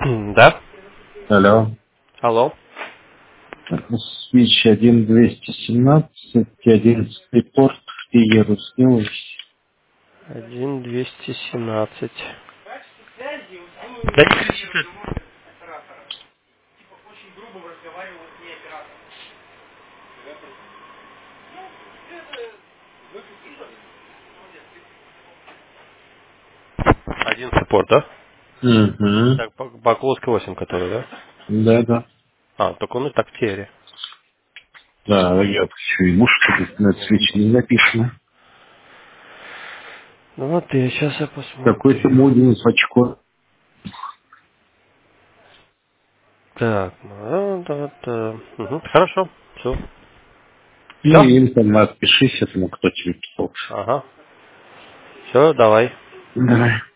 Да? Алло. Алло. Switch 1217, 11 порт, Иерусалим. 1217. Да не кричи ты. Один саппорт, да? Угу. Так, Бакловский 8, который, да? Да, да. А, только он и так в тере. Да, я хочу ему, что тут на Switch не написано. Ну вот я сейчас я Какой-то посмотрю. модуль в очко. Так, ну, да. Мгм, хорошо, все. Ну, Все? им там отпишись этому, кто тебе писал. Ага. Все, давай. Давай.